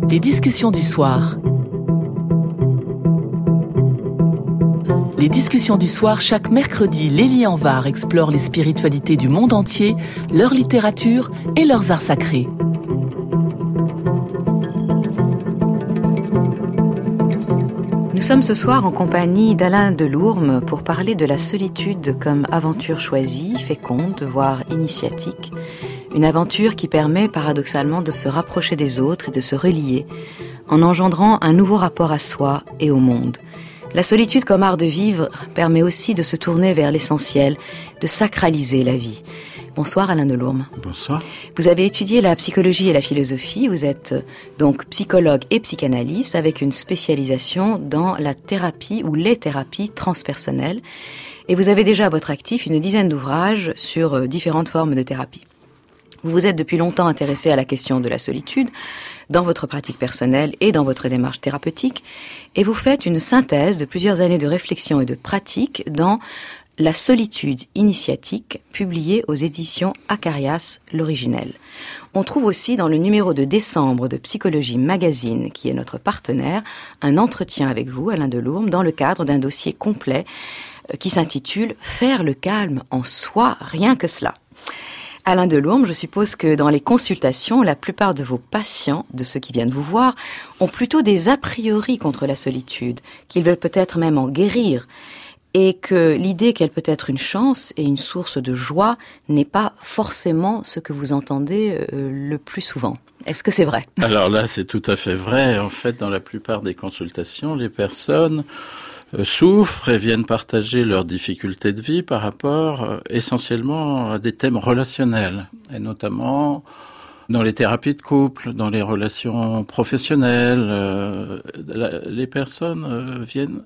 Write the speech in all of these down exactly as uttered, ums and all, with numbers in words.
Les discussions du soir. Les discussions du soir, chaque mercredi, Lélie Anvar explore les spiritualités du monde entier, leur littérature et leurs arts sacrés. Nous sommes ce soir en compagnie d'Alain Delourme pour parler de la solitude comme aventure choisie, féconde, voire initiatique. Une aventure qui permet paradoxalement de se rapprocher des autres et de se relier, en engendrant un nouveau rapport à soi et au monde. La solitude comme art de vivre permet aussi de se tourner vers l'essentiel, de sacraliser la vie. Bonsoir Alain Delourme. Bonsoir. Vous avez étudié la psychologie et la philosophie, vous êtes donc psychologue et psychanalyste avec une spécialisation dans la thérapie ou les thérapies transpersonnelles. Et vous avez déjà à votre actif une dizaine d'ouvrages sur différentes formes de thérapie. Vous vous êtes depuis longtemps intéressé à la question de la solitude dans votre pratique personnelle et dans votre démarche thérapeutique, et vous faites une synthèse de plusieurs années de réflexion et de pratique dans La solitude initiatique, publiée aux éditions Acarias, l'originel. On trouve aussi dans le numéro de décembre de Psychologie Magazine, qui est notre partenaire, un entretien avec vous, Alain Delourme, dans le cadre d'un dossier complet qui s'intitule « Faire le calme en soi, rien que cela ». Alain Delourme, je suppose que dans les consultations, la plupart de vos patients, de ceux qui viennent vous voir, ont plutôt des a priori contre la solitude, qu'ils veulent peut-être même en guérir, et que l'idée qu'elle peut être une chance et une source de joie n'est pas forcément ce que vous entendez euh, le plus souvent. Est-ce que c'est vrai ? Alors là, c'est tout à fait vrai. En fait, dans la plupart des consultations, les personnes euh, souffrent et viennent partager leurs difficultés de vie par rapport euh, essentiellement à des thèmes relationnels, et notamment dans les thérapies de couple, dans les relations professionnelles. Euh, la, les personnes euh, viennent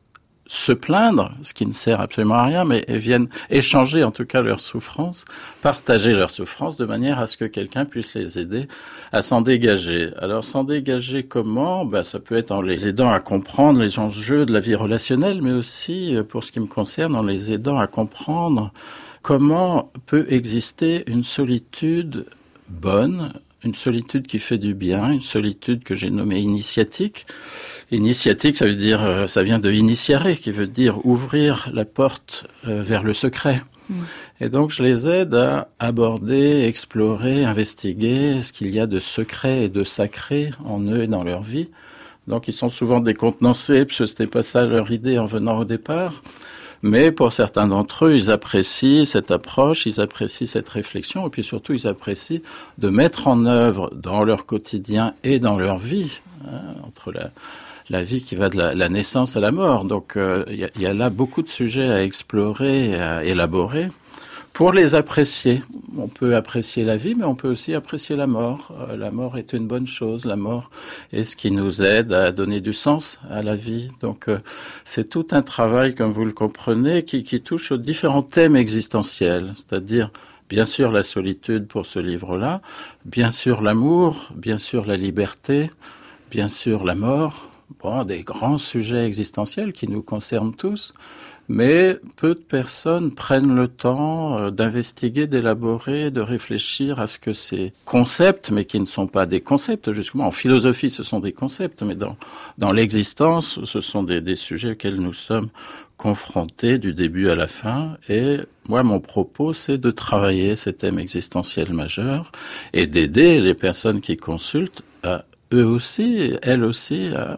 se plaindre, ce qui ne sert absolument à rien, mais viennent échanger en tout cas leurs souffrances, partager leurs souffrances de manière à ce que quelqu'un puisse les aider à s'en dégager. Alors s'en dégager comment ? Ben, ça peut être en les aidant à comprendre les enjeux de la vie relationnelle, mais aussi, pour ce qui me concerne, en les aidant à comprendre comment peut exister une solitude bonne, une solitude qui fait du bien, une solitude que j'ai nommée initiatique. Initiatique, ça veut dire, euh, ça vient de initiare, qui veut dire ouvrir la porte euh, vers le secret. Mmh. Et donc, je les aide à aborder, explorer, investiguer ce qu'il y a de secret et de sacré en eux et dans leur vie. Donc, ils sont souvent décontenancés, parce que c'était pas ça leur idée en venant au départ. Mais pour certains d'entre eux, ils apprécient cette approche, ils apprécient cette réflexion, et puis surtout, ils apprécient de mettre en œuvre dans leur quotidien et dans leur vie, hein, entre la, la vie qui va de la, la naissance à la mort. Donc, euh, il y a, y a là beaucoup de sujets à explorer et à élaborer pour les apprécier. On peut apprécier la vie, mais on peut aussi apprécier la mort. Euh, la mort est une bonne chose. La mort est ce qui nous aide à donner du sens à la vie. Donc, euh, c'est tout un travail, comme vous le comprenez, qui, qui touche aux différents thèmes existentiels. C'est-à-dire, bien sûr, la solitude pour ce livre-là, bien sûr, l'amour, bien sûr, la liberté, bien sûr, la mort. Bon, des grands sujets existentiels qui nous concernent tous. Mais peu de personnes prennent le temps euh, d'investiguer, d'élaborer, de réfléchir à ce que ces concepts, mais qui ne sont pas des concepts, justement, en philosophie, ce sont des concepts, mais dans, dans l'existence, ce sont des, des sujets auxquels nous sommes confrontés du début à la fin. Et moi, mon propos, c'est de travailler ces thèmes existentiels majeurs et d'aider les personnes qui consultent à eux aussi, elles aussi, à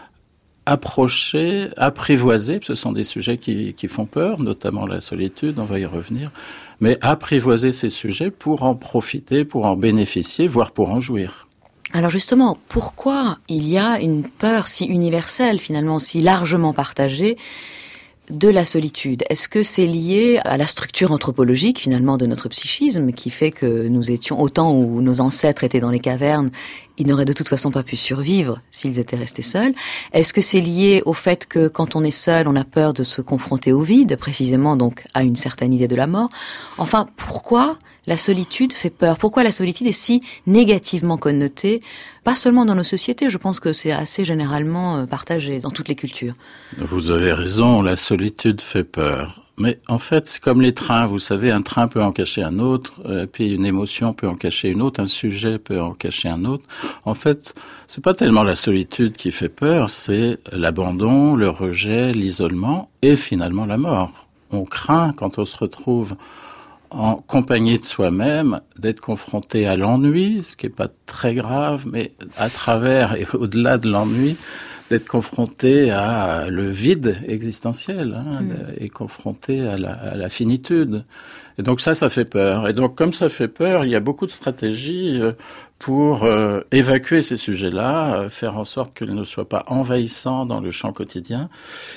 approcher, apprivoiser, ce sont des sujets qui, qui font peur, notamment la solitude, on va y revenir, mais apprivoiser ces sujets pour en profiter, pour en bénéficier, voire pour en jouir. Alors justement, pourquoi il y a une peur si universelle, finalement, si largement partagée, de la solitude? Est-ce que c'est lié à la structure anthropologique finalement de notre psychisme qui fait que nous étions, au temps où nos ancêtres étaient dans les cavernes, ils n'auraient de toute façon pas pu survivre s'ils étaient restés seuls? Est-ce que c'est lié au fait que quand on est seul, on a peur de se confronter au vide, précisément donc à une certaine idée de la mort? Enfin, pourquoi la solitude fait peur? Pourquoi la solitude est si négativement connotée? Pas seulement dans nos sociétés, je pense que c'est assez généralement partagé dans toutes les cultures. Vous avez raison, la solitude fait peur. Mais en fait, c'est comme les trains, vous savez, un train peut en cacher un autre, euh, puis une émotion peut en cacher une autre, un sujet peut en cacher un autre. En fait, c'est pas tellement la solitude qui fait peur, c'est l'abandon, le rejet, l'isolement et finalement la mort. On craint, quand on se retrouve en compagnie de soi-même, d'être confronté à l'ennui, ce qui est pas très grave, mais à travers et au-delà de l'ennui, d'être confronté à le vide existentiel, hein, mmh. et confronté à la, à la finitude. Et donc ça, ça fait peur. Et donc comme ça fait peur, il y a beaucoup de stratégies pour euh, évacuer ces sujets-là, euh, faire en sorte qu'ils ne soient pas envahissants dans le champ quotidien,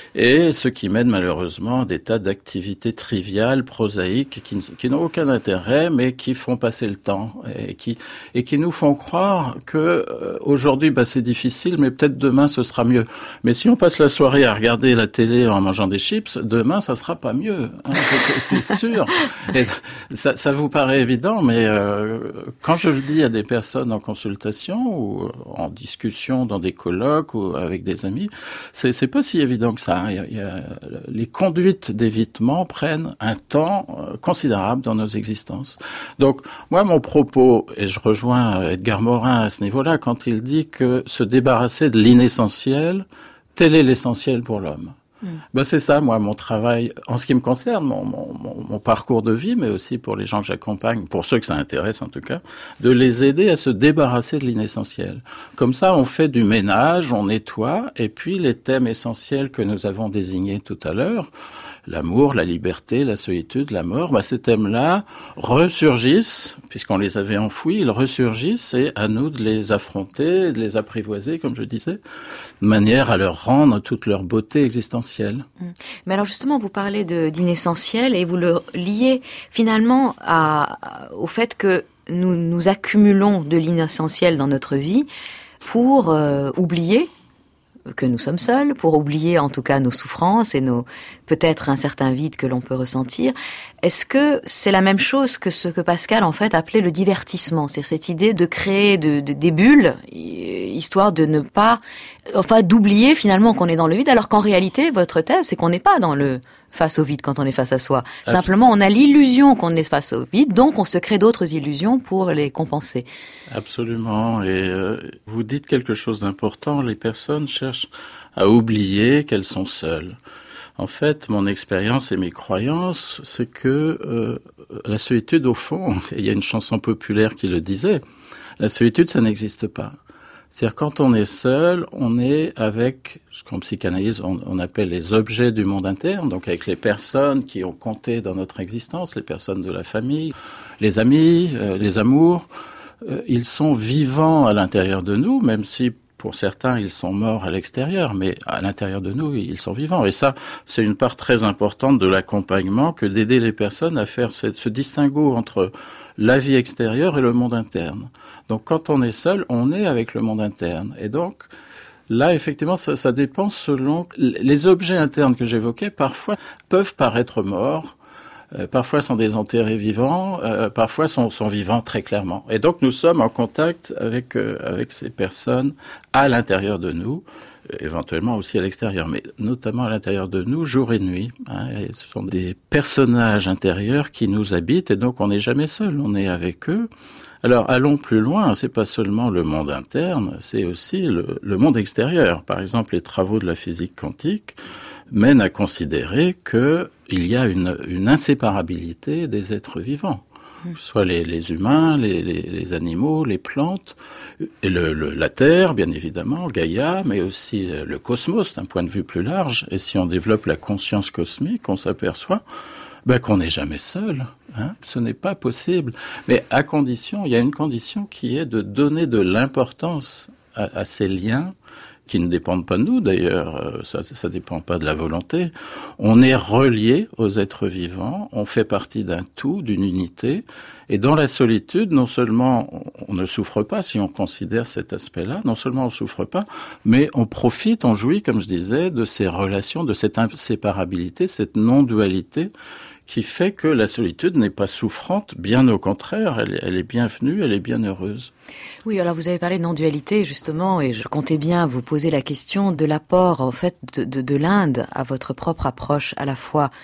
et ce qui mène malheureusement à des tas d'activités triviales, prosaïques, qui, qui n'ont aucun intérêt, mais qui font passer le temps, et qui, et qui nous font croire que euh, aujourd'hui, bah, c'est difficile, mais peut-être demain ce sera mieux. Mais si on passe la soirée à regarder la télé en mangeant des chips, demain ça sera pas mieux, hein, c'est sûr. Et ça, ça vous paraît évident, mais euh, quand je le dis à des personnes en consultation ou en discussion dans des colloques ou avec des amis, c'est, c'est pas si évident que ça. Il y a, il y a, les conduites d'évitement prennent un temps considérable dans nos existences. Donc, moi, mon propos, et je rejoins Edgar Morin à ce niveau-là, quand il dit que se débarrasser de l'inessentiel, tel est l'essentiel pour l'homme. Mmh. Ben c'est ça, moi, mon travail, en ce qui me concerne, mon, mon, mon, mon parcours de vie, mais aussi pour les gens que j'accompagne, pour ceux que ça intéresse en tout cas, de les aider à se débarrasser de l'inessentiel. Comme ça, on fait du ménage, on nettoie, et puis les thèmes essentiels que nous avons désignés tout à l'heure, l'amour, la liberté, la solitude, la mort, bah, ces thèmes-là ressurgissent, puisqu'on les avait enfouis, ils ressurgissent et à nous de les affronter, de les apprivoiser, comme je disais, de manière à leur rendre toute leur beauté existentielle. Mais alors justement, vous parlez de, d'inessentiel et vous le liez finalement à, au fait que nous, nous accumulons de l'inessentiel dans notre vie pour euh, oublier que nous sommes seuls, pour oublier en tout cas nos souffrances et nos peut-être un certain vide que l'on peut ressentir. Est-ce que c'est la même chose que ce que Pascal en fait appelait le divertissement, c'est cette idée de créer de, de, des bulles, histoire de ne pas, enfin d'oublier finalement qu'on est dans le vide, alors qu'en réalité votre thèse c'est qu'on n'est pas dans le face au vide quand on est face à soi. Simplement, on a l'illusion qu'on est face au vide, donc on se crée d'autres illusions pour les compenser. Absolument. Et euh, vous dites quelque chose d'important. Les personnes cherchent à oublier qu'elles sont seules. En fait, mon expérience et mes croyances, c'est que euh, la solitude, au fond, et il y a une chanson populaire qui le disait, la solitude, ça n'existe pas. C'est-à-dire, quand on est seul, on est avec ce qu'en psychanalyse, on, on appelle les objets du monde interne, donc avec les personnes qui ont compté dans notre existence, les personnes de la famille, les amis, euh, les amours. Euh, ils sont vivants à l'intérieur de nous, même si pour certains, ils sont morts à l'extérieur, mais à l'intérieur de nous, ils sont vivants. Et ça, c'est une part très importante de l'accompagnement que d'aider les personnes à faire ce, ce distinguo entre la vie extérieure et le monde interne. Donc, quand on est seul, on est avec le monde interne. Et donc, là, effectivement, ça, ça dépend selon... Les objets internes que j'évoquais, parfois, peuvent paraître morts, euh, parfois sont désenterrés vivants, euh, parfois sont, sont vivants très clairement. Et donc, nous sommes en contact avec, euh, avec ces personnes à l'intérieur de nous, éventuellement aussi à l'extérieur, mais notamment à l'intérieur de nous, jour et nuit. Hein, et ce sont des personnages intérieurs qui nous habitent, et donc on n'est jamais seul, on est avec eux. Alors, allons plus loin, c'est pas seulement le monde interne, c'est aussi le, le monde extérieur. Par exemple, les travaux de la physique quantique mènent à considérer que il y a une, une inséparabilité des êtres vivants. Soit les, les humains, les, les, les animaux, les plantes, et le, le, la Terre, bien évidemment, Gaïa, mais aussi le cosmos d'un point de vue plus large. Et si on développe la conscience cosmique, on s'aperçoit ben, qu'on n'est jamais seul. Hein, ce n'est pas possible. Mais à condition, il y a une condition qui est de donner de l'importance à, à ces liens qui ne dépendent pas de nous, d'ailleurs, ça ça dépend pas de la volonté. On est relié aux êtres vivants, on fait partie d'un tout, d'une unité, et dans la solitude, non seulement on ne souffre pas, si on considère cet aspect-là, non seulement on souffre pas, mais on profite, on jouit, comme je disais, de ces relations, de cette inséparabilité, cette non-dualité, qui fait que la solitude n'est pas souffrante, bien au contraire, elle, elle est bienvenue, elle est bien heureuse. Oui, alors vous avez parlé de non-dualité, justement, et je comptais bien vous poser la question de l'apport, en fait, de, de, de l'Inde à votre propre approche, à la fois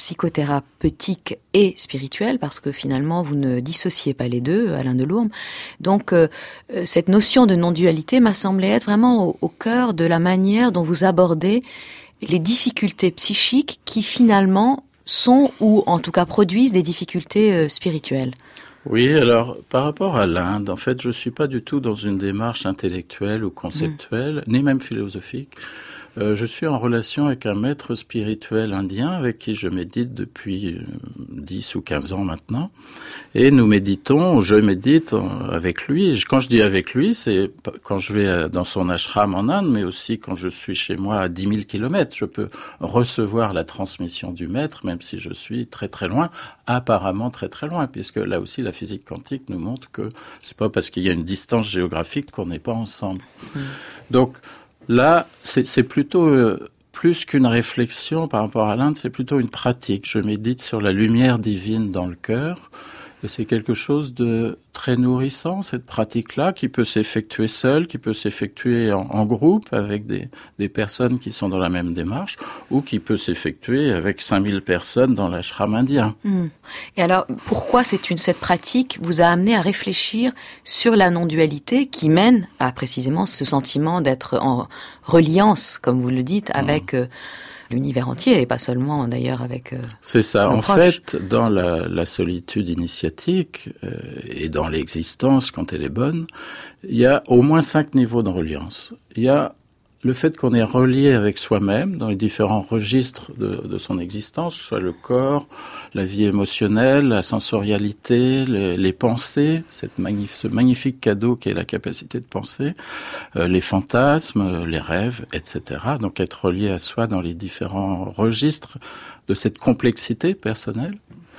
psychothérapeutique et spirituelle, parce que finalement vous ne dissociez pas les deux, Alain Delourme. Donc euh, cette notion de non-dualité m'a semblé être vraiment au, au cœur de la manière dont vous abordez les difficultés psychiques qui finalement sont, ou en tout cas produisent, des difficultés euh, spirituelles. Oui, alors par rapport à l'Inde, en fait, je ne suis pas du tout dans une démarche intellectuelle ou conceptuelle, mmh. ni même philosophique. Euh, je suis en relation avec un maître spirituel indien avec qui je médite depuis dix ou quinze ans maintenant. Et nous méditons, je médite avec lui. Quand je dis avec lui, c'est quand je vais dans son ashram en Inde, mais aussi quand je suis chez moi à dix mille kilomètres. Je peux recevoir la transmission du maître, même si je suis très très loin, apparemment très très loin, puisque là aussi la physique quantique nous montre que c'est pas parce qu'il y a une distance géographique qu'on n'est pas ensemble. Mmh. Donc, là, c'est, c'est plutôt, euh, plus qu'une réflexion par rapport à l'Inde, c'est plutôt une pratique. Je médite sur la lumière divine dans le cœur. Et c'est quelque chose de très nourrissant, cette pratique-là, qui peut s'effectuer seule, qui peut s'effectuer en, en groupe avec des, des personnes qui sont dans la même démarche, ou qui peut s'effectuer avec cinq mille personnes dans l'ashram indien. Mmh. Et alors, pourquoi c'est une, cette pratique vous a amené à réfléchir sur la non-dualité qui mène à précisément ce sentiment d'être en reliance, comme vous le dites, avec... Mmh. Euh, l'univers entier, et pas seulement d'ailleurs avec... Euh, C'est ça. En proches. fait, dans la, la solitude initiatique euh, et dans l'existence, quand elle est bonne, il y a au moins cinq niveaux de reliance. Il y a le fait qu'on est relié avec soi-même dans les différents registres de, de son existence, que ce soit le corps, la vie émotionnelle, la sensorialité, les, les pensées, cette magnif- ce magnifique cadeau qui est la capacité de penser, euh, les fantasmes, les rêves, et cetera. Donc être relié à soi dans les différents registres de cette complexité personnelle.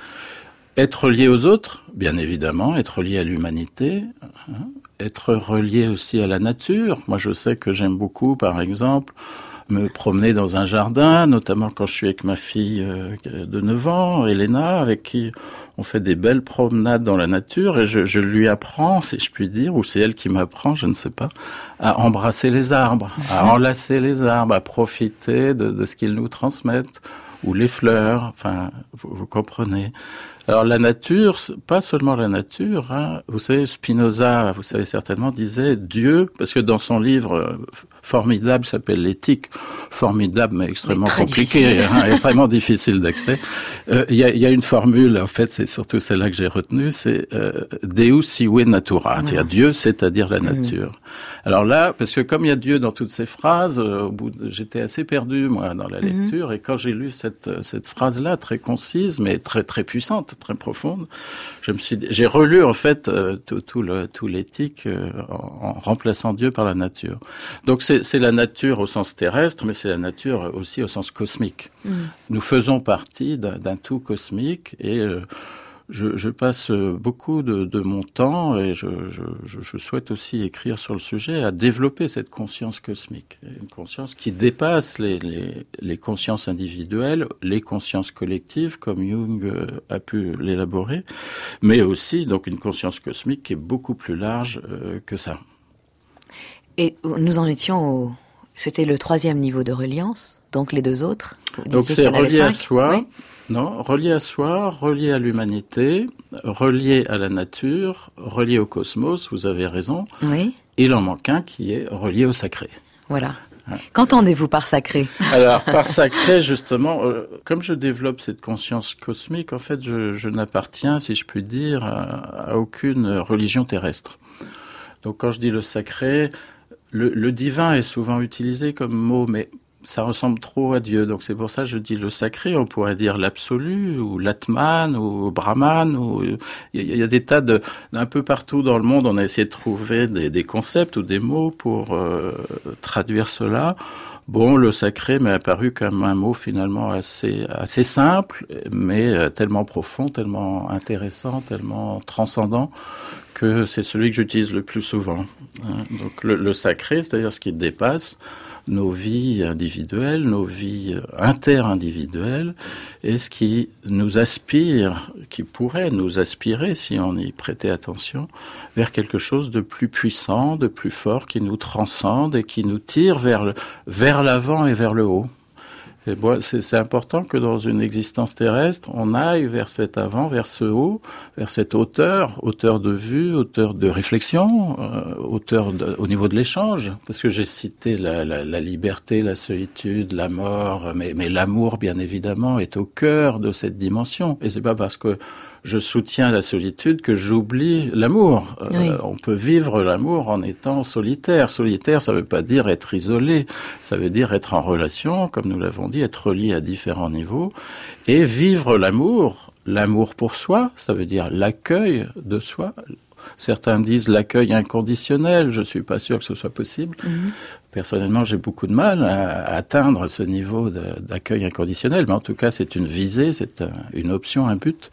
Être relié aux autres, bien évidemment, être relié à l'humanité, hein, être relié aussi à la nature. Moi, je sais que j'aime beaucoup, par exemple, me promener dans un jardin, notamment quand je suis avec ma fille euh, de neuf ans, Elena, avec qui on fait des belles promenades dans la nature, et je, je lui apprends, si je puis dire, ou c'est elle qui m'apprend, je ne sais pas, à embrasser les arbres, à enlacer les arbres, à profiter de, de ce qu'ils nous transmettent, ou les fleurs, enfin, vous, vous comprenez. Alors la nature, pas seulement la nature, hein. Vous savez, Spinoza, vous savez certainement, disait Dieu, parce que dans son livre formidable, s'appelle l'Éthique, formidable mais extrêmement mais compliqué, hein, extrêmement difficile d'accès. Euh, il y, a, y a une formule, en fait, c'est surtout celle-là que j'ai retenue, c'est euh, Deus sive natura, mmh. c'est-à-dire Dieu, c'est-à-dire la nature. Mmh. Alors là, parce que comme il y a Dieu dans toutes ces phrases, euh, au bout de, j'étais assez perdu moi dans la lecture, mmh. et quand j'ai lu cette cette phrase-là très concise mais très très puissante, très profonde, je me suis dit, j'ai relu en fait euh, tout, tout le tout l'éthique euh, en, en remplaçant Dieu par la nature. Donc c'est c'est la nature au sens terrestre, mais c'est la nature aussi au sens cosmique. Mmh. Nous faisons partie d'un, d'un tout cosmique et euh, Je, je passe beaucoup de, de mon temps, et je, je, je souhaite aussi écrire sur le sujet, à développer cette conscience cosmique, une conscience qui dépasse les, les, les consciences individuelles, les consciences collectives, comme Jung a pu l'élaborer, mais aussi donc une conscience cosmique qui est beaucoup plus large euh, que ça. Et nous en étions au... C'était le troisième niveau de reliance, donc les deux autres. Donc c'est relié à soi, oui. non, relié à soi, relié à l'humanité, relié à la nature, relié au cosmos, vous avez raison. Oui. Il en manque un qui est relié au sacré. Voilà. Ouais. Qu'entendez-vous par sacré ? Alors, par sacré, justement, euh, comme je développe cette conscience cosmique, en fait, je, je n'appartiens, si je puis dire, à, à aucune religion terrestre. Donc quand je dis le sacré... Le, le divin est souvent utilisé comme mot, mais ça ressemble trop à Dieu. Donc c'est pour ça que je dis le sacré. On pourrait dire l'absolu, ou l'atman, ou brahman. Ou il y, y a des tas de, d'un peu partout dans le monde, on a essayé de trouver des, des concepts ou des mots pour euh, traduire cela. Bon, le sacré m'est apparu comme un mot finalement assez assez simple, mais tellement profond, tellement intéressant, tellement transcendant, que c'est celui que j'utilise le plus souvent. Donc le, le sacré, c'est-à-dire ce qui dépasse nos vies individuelles, nos vies inter-individuelles, et ce qui nous aspire, qui pourrait nous aspirer, si on y prêtait attention, vers quelque chose de plus puissant, de plus fort, qui nous transcende et qui nous tire vers le, vers l'avant et vers le haut. Et bon, c'est, c'est important que dans une existence terrestre, on aille vers cet avant, vers ce haut, vers cette hauteur, hauteur de vue, hauteur de réflexion, euh, hauteur de, au niveau de l'échange. Parce que j'ai cité la, la, la liberté, la solitude, la mort, mais, mais l'amour, bien évidemment, est au cœur de cette dimension. Et c'est pas parce que je soutiens la solitude que j'oublie l'amour. Oui. Euh, on peut vivre l'amour en étant solitaire. Solitaire, ça veut pas dire être isolé. Ça veut dire être en relation, comme nous l'avons dit, être relié à différents niveaux. Et vivre l'amour, l'amour pour soi, ça veut dire l'accueil de soi. Certains disent l'accueil inconditionnel. Je suis pas sûr que ce soit possible. Mmh. Personnellement, j'ai beaucoup de mal à atteindre ce niveau de, d'accueil inconditionnel. Mais en tout cas, c'est une visée, c'est un, une option, un but.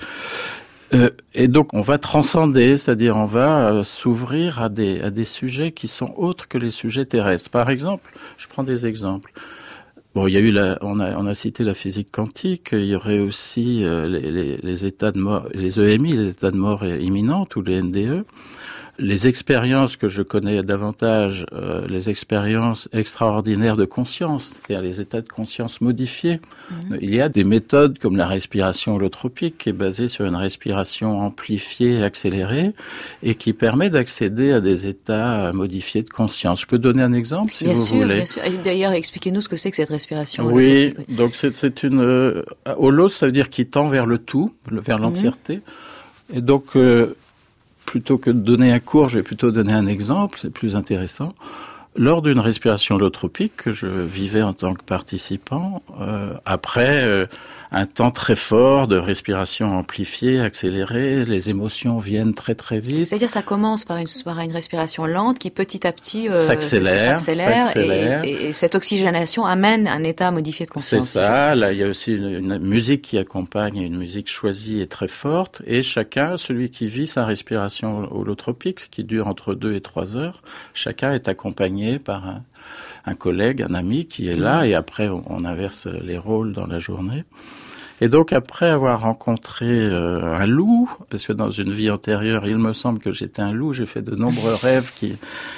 Euh, et donc, on va transcender, c'est-à-dire on va euh, s'ouvrir à des, à des sujets qui sont autres que les sujets terrestres. Par exemple, je prends des exemples. Bon, il y a eu la, on a, on a cité la physique quantique. Il y aurait aussi euh, les, les, les états de mort, les E M I, les états de mort imminente ou les N D E. Les expériences que je connais davantage, euh, les expériences extraordinaires de conscience, c'est-à-dire les états de conscience modifiés. Mmh. Il y a des méthodes comme la respiration holotropique qui est basée sur une respiration amplifiée et accélérée et qui permet d'accéder à des états modifiés de conscience. Je peux donner un exemple si bien vous sûr, voulez. Bien sûr, d'ailleurs, expliquez-nous ce que c'est que cette respiration holotropique. Oui, donc c'est, c'est une... Euh, holos, ça veut dire qui tend vers le tout, vers l'entièreté. Mmh. Et donc... Euh, plutôt que de donner un cours, je vais plutôt donner un exemple, c'est plus intéressant. Lors d'une respiration holotropique que je vivais en tant que participant, euh, après euh, un temps très fort de respiration amplifiée, accélérée, les émotions viennent très très vite. C'est-à-dire ça commence par une, par une respiration lente qui petit à petit euh, s'accélère, s'accélère, s'accélère. Et, et, et cette oxygénation amène un état modifié de conscience. C'est ça, là il y a aussi une, une musique qui accompagne, une musique choisie et très forte, et chacun, celui qui vit sa respiration holotropique, qui dure entre deux et trois heures, chacun est accompagné par un, un collègue, un ami qui est là, et après on, on inverse les rôles dans la journée. Et donc après avoir rencontré euh, un loup, parce que dans une vie antérieure, il me semble que j'étais un loup, j'ai fait de nombreux rêves qui...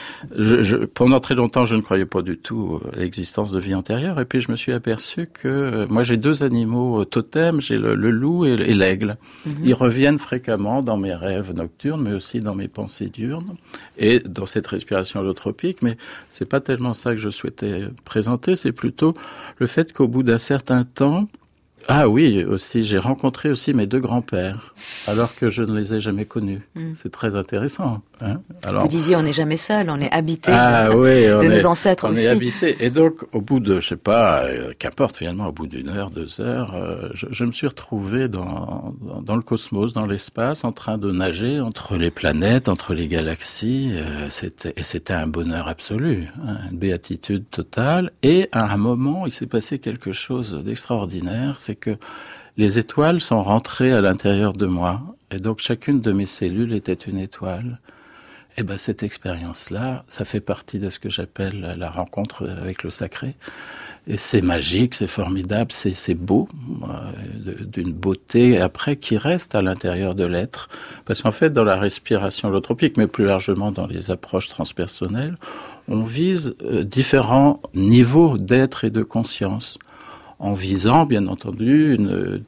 Je, je, pendant très longtemps, je ne croyais pas du tout à l'existence de vie antérieure, et puis je me suis aperçu que euh, moi j'ai deux animaux totems, j'ai le, le loup et, et l'aigle. Mm-hmm. Ils reviennent fréquemment dans mes rêves nocturnes, mais aussi dans mes pensées diurnes et dans cette respiration holotropique. Mais c'est pas tellement ça que je souhaitais présenter, c'est plutôt le fait qu'au bout d'un certain temps, ah oui, aussi, j'ai rencontré aussi mes deux grands-pères, alors que je ne les ai jamais connus. Mm. C'est très intéressant. Hein. Alors, vous disiez, on n'est jamais seul, on est habité ah, de, oui, de nos est, ancêtres on aussi. On est habité. Et donc, au bout de, je sais pas, euh, qu'importe finalement, au bout d'une heure, deux heures, euh, je, je me suis retrouvé dans, dans, dans le cosmos, dans l'espace, en train de nager entre les planètes, entre les galaxies. Euh, c'était, et c'était un bonheur absolu, hein, une béatitude totale. Et à un moment, il s'est passé quelque chose d'extraordinaire. C'est que les étoiles sont rentrées à l'intérieur de moi, et donc chacune de mes cellules était une étoile. Et ben cette expérience-là, ça fait partie de ce que j'appelle la rencontre avec le sacré. Et c'est magique, c'est formidable, c'est, c'est beau, euh, d'une beauté après qui reste à l'intérieur de l'être. Parce qu'en fait, dans la respiration holotropique, mais plus largement dans les approches transpersonnelles, on vise euh, différents niveaux d'être et de conscience, en visant, bien entendu, une,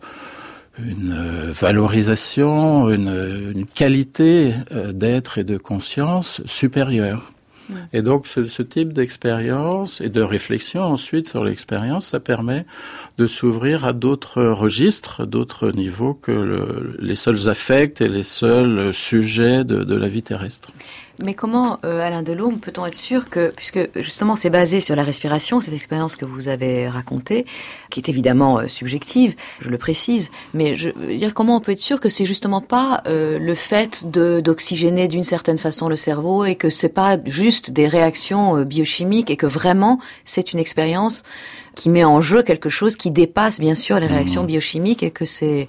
une valorisation, une, une qualité d'être et de conscience supérieure. Mmh. Et donc, ce, ce type d'expérience et de réflexion ensuite sur l'expérience, ça permet de s'ouvrir à d'autres registres, d'autres niveaux que le, les seuls affects et les seuls sujets de, de la vie terrestre. Mais comment, euh, Alain Delhomme, peut-on être sûr que, puisque justement c'est basé sur la respiration, cette expérience que vous avez racontée, qui est évidemment euh, subjective, je le précise, mais je veux dire, comment on peut être sûr que c'est justement pas euh, le fait de, d'oxygéner d'une certaine façon le cerveau et que c'est pas juste des réactions euh, biochimiques et que vraiment c'est une expérience qui met en jeu quelque chose qui dépasse bien sûr les réactions mmh. biochimiques et que c'est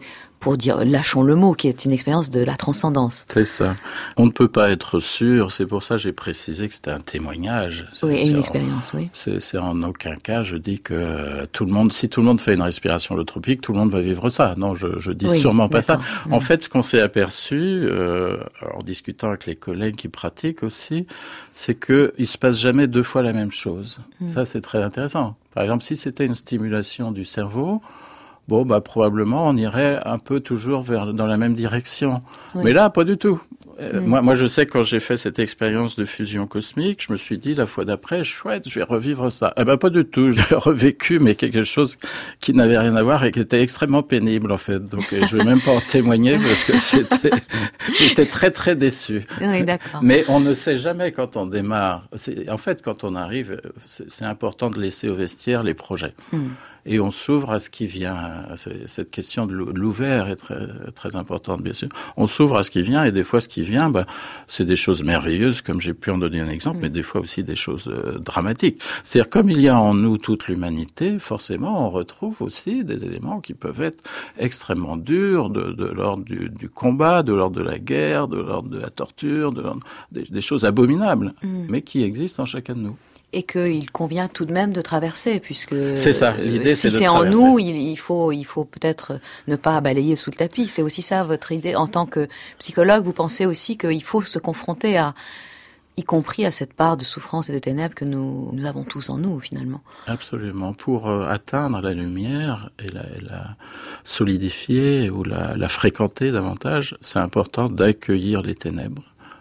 pour dire, lâchons le mot, qui est une expérience de la transcendance. C'est ça. On ne peut pas être sûr, c'est pour ça que j'ai précisé que c'était un témoignage. C'est, oui, et une en, expérience, oui. C'est, c'est en aucun cas, je dis que tout le monde, si tout le monde fait une respiration holotropique, tout le monde va vivre ça. Non, je, je dis oui, sûrement pas d'accord. ça. En mmh. fait, ce qu'on s'est aperçu, euh, en discutant avec les collègues qui pratiquent aussi, c'est que il se passe jamais deux fois la même chose. Mmh. Ça, c'est très intéressant. Par exemple, si c'était une stimulation du cerveau, bon, bah, probablement, on irait un peu toujours vers, dans la même direction. Oui. Mais là, pas du tout. Euh, mmh. Moi, moi, je sais que quand j'ai fait cette expérience de fusion cosmique, je me suis dit, la fois d'après, chouette, je vais revivre ça. Eh ben, pas du tout. J'ai revécu, mais quelque chose qui n'avait rien à voir et qui était extrêmement pénible, en fait. Donc, euh, je vais même pas en témoigner parce que c'était, j'étais très, très déçu. Oui, d'accord. Mais on ne sait jamais quand on démarre. C'est, en fait, quand on arrive, c'est, c'est important de laisser au vestiaire les projets. Mmh. Et on s'ouvre à ce qui vient. Cette question de l'ouvert est très, très importante, bien sûr. On s'ouvre à ce qui vient, et des fois, ce qui vient, ben, c'est des choses merveilleuses, comme j'ai pu en donner un exemple, mmh. mais des fois aussi des choses euh, dramatiques. C'est-à-dire, comme il y a en nous toute l'humanité, forcément, on retrouve aussi des éléments qui peuvent être extrêmement durs, de, de l'ordre du, du combat, de l'ordre de la guerre, de l'ordre de la torture, de l'ordre des, des choses abominables, mmh. mais qui existent en chacun de nous. Et qu'il convient tout de même de traverser, puisque c'est ça, l'idée, si c'est, c'est de en traverser. nous, il, il faut, il faut peut-être ne pas balayer sous le tapis. C'est aussi ça votre idée en tant que psychologue. Vous pensez aussi qu'il faut se confronter à, y compris à cette part de souffrance et de ténèbres que nous, nous avons tous en nous, finalement. Absolument. Pour euh, atteindre la lumière et la, et la solidifier ou la, la fréquenter davantage, c'est important d'accueillir les ténèbres.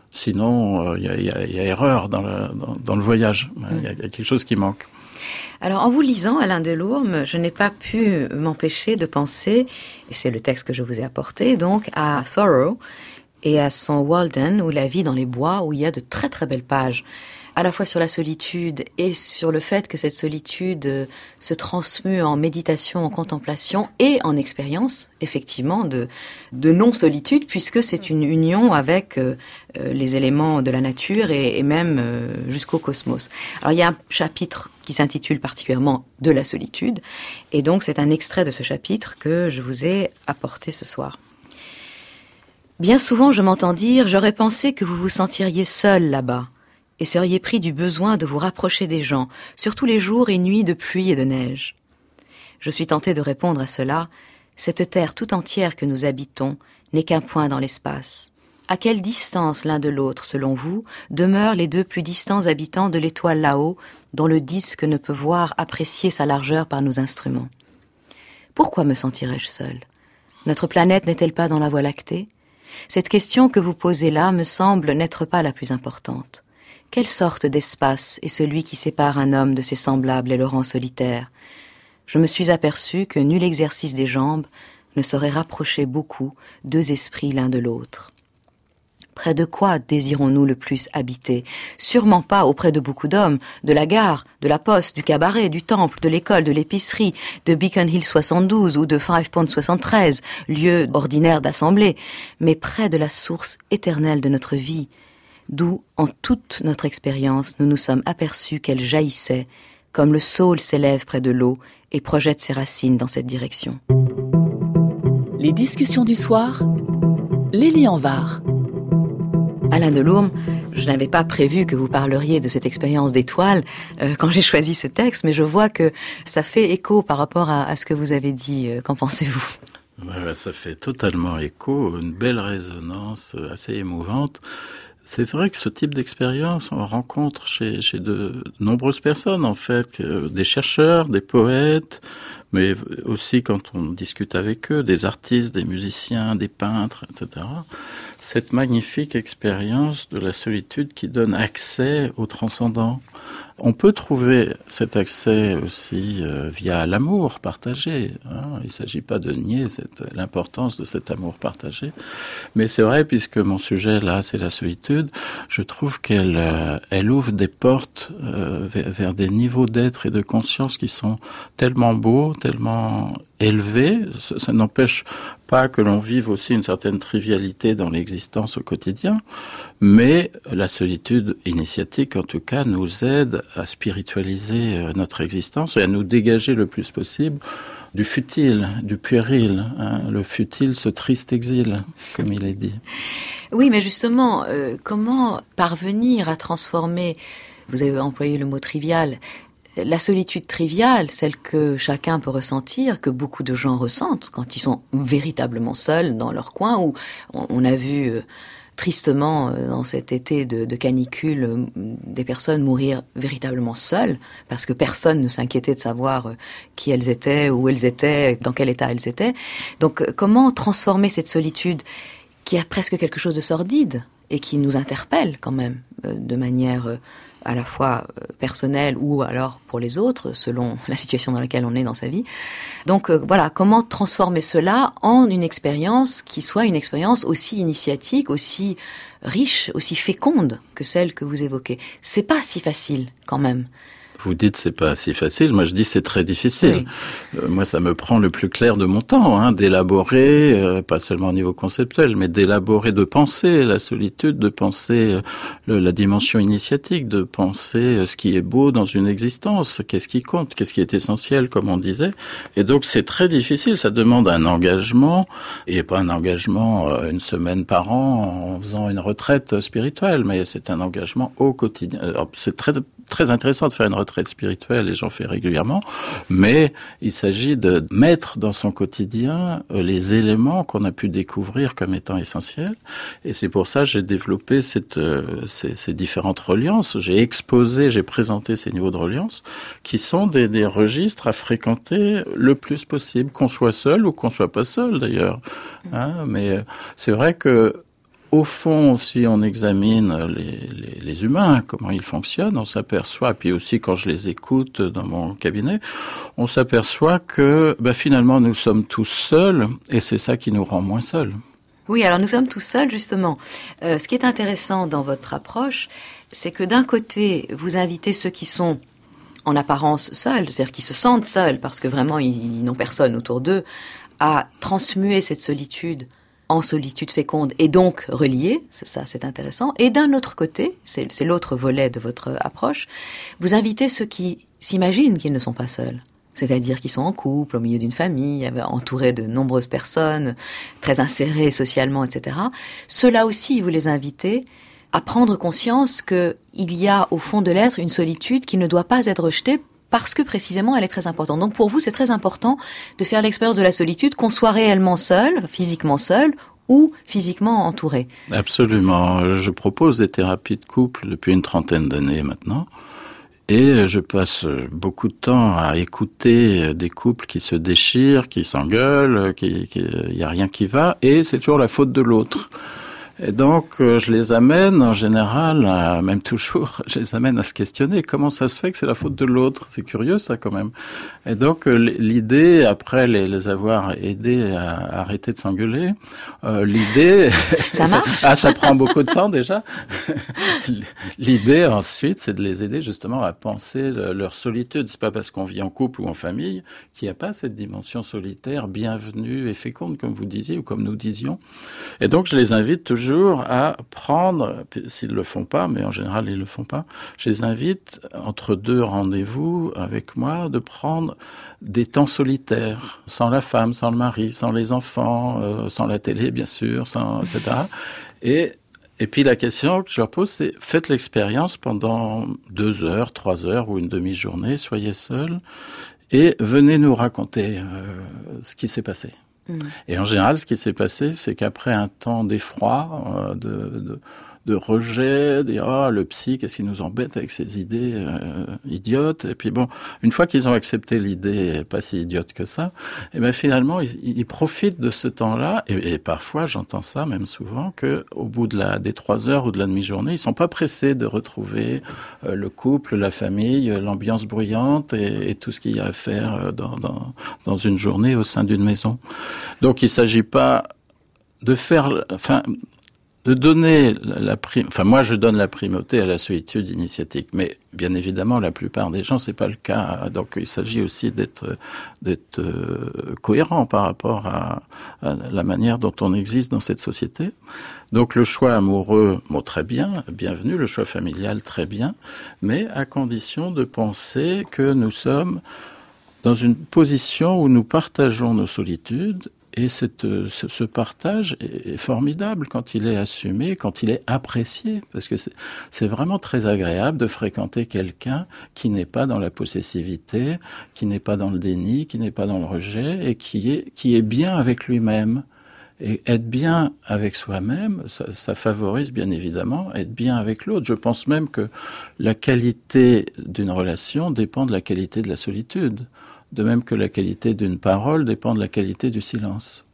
Sinon, il euh, y, y, y a erreur dans le, dans, dans le voyage. Il mmh. y, y a quelque chose qui manque. Alors, en vous lisant, Alain Delourme, je n'ai pas pu m'empêcher de penser, et c'est le texte que je vous ai apporté, donc, à Thoreau et à son Walden, ou La vie dans les bois, où il y a de très très belles pages, à la fois sur la solitude et sur le fait que cette solitude se transmue en méditation, en contemplation et en expérience, effectivement, de, de non-solitude, puisque c'est une union avec euh, les éléments de la nature et, et même euh, jusqu'au cosmos. Alors, il y a un chapitre qui s'intitule particulièrement « De la solitude », et donc c'est un extrait de ce chapitre que je vous ai apporté ce soir. Bien souvent, je m'entends dire « J'aurais pensé que vous vous sentiriez seul là-bas ». Et seriez pris du besoin de vous rapprocher des gens, surtout les jours et nuits de pluie et de neige. Je suis tentée de répondre à cela, cette terre tout entière que nous habitons n'est qu'un point dans l'espace. À quelle distance l'un de l'autre, selon vous, demeurent les deux plus distants habitants de l'étoile là-haut, dont le disque ne peut voir apprécier sa largeur par nos instruments? Pourquoi me sentirais-je seule? Notre planète n'est-elle pas dans la Voie lactée? Cette question que vous posez là me semble n'être pas la plus importante. Quelle sorte d'espace est celui qui sépare un homme de ses semblables et le rend solitaire? Je me suis aperçu que nul exercice des jambes ne saurait rapprocher beaucoup deux esprits l'un de l'autre. Près de quoi désirons-nous le plus habiter? Sûrement pas auprès de beaucoup d'hommes, de la gare, de la poste, du cabaret, du temple, de l'école, de l'épicerie, de Beacon Hill soixante-douze ou de Five Points soixante-treize, lieu ordinaire d'assemblée, mais près de la source éternelle de notre vie, d'où, en toute notre expérience, nous nous sommes aperçus qu'elle jaillissait, comme le saule s'élève près de l'eau et projette ses racines dans cette direction. Les discussions du soir, Lélie Anvar. Alain Delourme, je n'avais pas prévu que vous parleriez de cette expérience d'étoile euh, quand j'ai choisi ce texte, mais je vois que ça fait écho par rapport à, à ce que vous avez dit. Euh, qu'en pensez-vous ? Ouais, ça fait totalement écho, une belle résonance assez émouvante. C'est vrai que ce type d'expérience, on rencontre chez, chez de nombreuses personnes, en fait, des chercheurs, des poètes, mais aussi quand on discute avec eux, des artistes, des musiciens, des peintres, et cetera. Cette magnifique expérience de la solitude qui donne accès au transcendant. On peut trouver cet accès aussi euh, via l'amour partagé. Hein. Il ne s'agit pas de nier cette, l'importance de cet amour partagé. Mais c'est vrai, puisque mon sujet là, c'est la solitude, je trouve qu'elle euh, elle ouvre des portes euh, vers, vers des niveaux d'être et de conscience qui sont tellement beaux, tellement élevés. Ça, ça n'empêche pas que l'on vive aussi une certaine trivialité dans l'existence au quotidien, mais la solitude initiatique, en tout cas, nous aide à spiritualiser notre existence et à nous dégager le plus possible du futile, du puéril, hein, le futile, ce triste exil, comme il est dit. Oui, mais justement, euh, comment parvenir à transformer, vous avez employé le mot trivial, la solitude triviale, celle que chacun peut ressentir, que beaucoup de gens ressentent quand ils sont véritablement seuls dans leur coin, où on, on a vu euh, tristement euh, dans cet été de, de canicule euh, des personnes mourir véritablement seules, parce que personne ne s'inquiétait de savoir euh, qui elles étaient, où elles étaient, dans quel état elles étaient. Donc euh, comment transformer cette solitude qui a presque quelque chose de sordide et qui nous interpelle quand même euh, de manière... Euh, à la fois personnelle ou alors pour les autres, selon la situation dans laquelle on est dans sa vie. Donc euh, voilà, comment transformer cela en une expérience qui soit une expérience aussi initiatique, aussi riche, aussi féconde que celle que vous évoquez. C'est pas si facile quand même. Vous dites c'est pas si facile, moi je dis c'est très difficile. Oui. Euh, moi ça me prend le plus clair de mon temps, hein, d'élaborer, euh, pas seulement au niveau conceptuel, mais d'élaborer, de penser la solitude, de penser euh, le, la dimension initiatique, de penser euh, ce qui est beau dans une existence, qu'est-ce qui compte, qu'est-ce qui est essentiel, comme on disait. Et donc c'est très difficile, ça demande un engagement, et pas un engagement euh, une semaine par an en faisant une retraite spirituelle, mais c'est un engagement au quotidien. Alors, c'est très très intéressant de faire une retraite spirituelle, et j'en fais régulièrement, mais il s'agit de mettre dans son quotidien les éléments qu'on a pu découvrir comme étant essentiels, et c'est pour ça que j'ai développé cette, ces, ces différentes reliances, j'ai exposé, j'ai présenté ces niveaux de reliance, qui sont des, des registres à fréquenter le plus possible, qu'on soit seul ou qu'on soit pas seul d'ailleurs, hein, mais c'est vrai que au fond, si on examine les, les, les humains, comment ils fonctionnent, on s'aperçoit, puis aussi quand je les écoute dans mon cabinet, on s'aperçoit que bah, finalement nous sommes tous seuls, et c'est ça qui nous rend moins seuls. Oui, alors nous sommes tous seuls justement. Euh, ce qui est intéressant dans votre approche, c'est que d'un côté, vous invitez ceux qui sont en apparence seuls, c'est-à-dire qui se sentent seuls parce que vraiment ils, ils n'ont personne autour d'eux, à transmuer cette solitude en solitude féconde et donc reliée, c'est ça, c'est intéressant. Et d'un autre côté, c'est, c'est l'autre volet de votre approche, vous invitez ceux qui s'imaginent qu'ils ne sont pas seuls, c'est-à-dire qu'ils sont en couple, au milieu d'une famille, entourés de nombreuses personnes, très insérés socialement, et cetera. Ceux-là aussi, vous les invitez à prendre conscience qu'il y a au fond de l'être une solitude qui ne doit pas être rejetée, parce que précisément elle est très importante. Donc pour vous, c'est très important de faire l'expérience de la solitude, qu'on soit réellement seul, physiquement seul, ou physiquement entouré. Absolument. Je propose des thérapies de couple depuis une trentaine d'années maintenant. Et je passe beaucoup de temps à écouter des couples qui se déchirent, qui s'engueulent, qui, qui, y a rien qui va, et c'est toujours la faute de l'autre. Et donc, euh, je les amène, en général, à, même toujours, je les amène à se questionner. Comment ça se fait que c'est la faute de l'autre? C'est curieux, ça, quand même. Et donc, euh, l'idée, après les, les avoir aidés à arrêter de s'engueuler, euh, l'idée... Ça marche? ça, ah, ça prend beaucoup de temps, déjà. L'idée, ensuite, c'est de les aider, justement, à penser le, leur solitude. C'est pas parce qu'on vit en couple ou en famille qu'il n'y a pas cette dimension solitaire bienvenue et féconde, comme vous disiez, ou comme nous disions. Et donc, je les invite toujours à prendre, s'ils le font pas, mais en général ils le font pas, je les invite entre deux rendez-vous avec moi de prendre des temps solitaires, sans la femme, sans le mari, sans les enfants, euh, sans la télé bien sûr, sans, et cetera. Et Et puis la question que je leur pose, c'est faites l'expérience pendant deux heures, trois heures ou une demi-journée, soyez seuls et venez nous raconter euh, ce qui s'est passé. Mmh. Et en général, ce qui s'est passé, c'est qu'après un temps d'effroi, euh, de, de, de rejet, de dire « Ah, oh, le psy, qu'est-ce qu'il nous embête avec ses idées euh, idiotes ?» Et puis bon, une fois qu'ils ont accepté l'idée pas si idiote que ça, et ben finalement, ils, ils profitent de ce temps-là. Et, et parfois, j'entends ça, même souvent, que au bout de la des trois heures ou de la demi-journée, ils sont pas pressés de retrouver euh, le couple, la famille, l'ambiance bruyante et, et tout ce qu'il y a à faire dans, dans, dans une journée au sein d'une maison. Donc, il s'agit pas de faire, enfin, de donner la, la prime. Enfin, moi, je donne la primauté à la solitude initiatique, mais bien évidemment, la plupart des gens, c'est pas le cas. Donc, il s'agit aussi d'être d'être euh, cohérent par rapport à, à la manière dont on existe dans cette société. Donc, le choix amoureux, bon, très bien, bienvenue. Le choix familial, très bien, mais à condition de penser que nous sommes dans une position où nous partageons nos solitudes. Et cette, ce, ce partage est formidable quand il est assumé, quand il est apprécié, parce que c'est, c'est vraiment très agréable de fréquenter quelqu'un qui n'est pas dans la possessivité, qui n'est pas dans le déni, qui n'est pas dans le rejet, et qui est, qui est bien avec lui-même. Et être bien avec soi-même, ça, ça favorise bien évidemment être bien avec l'autre. Je pense même que la qualité d'une relation dépend de la qualité de la solitude. De même que la qualité d'une parole dépend de la qualité du silence.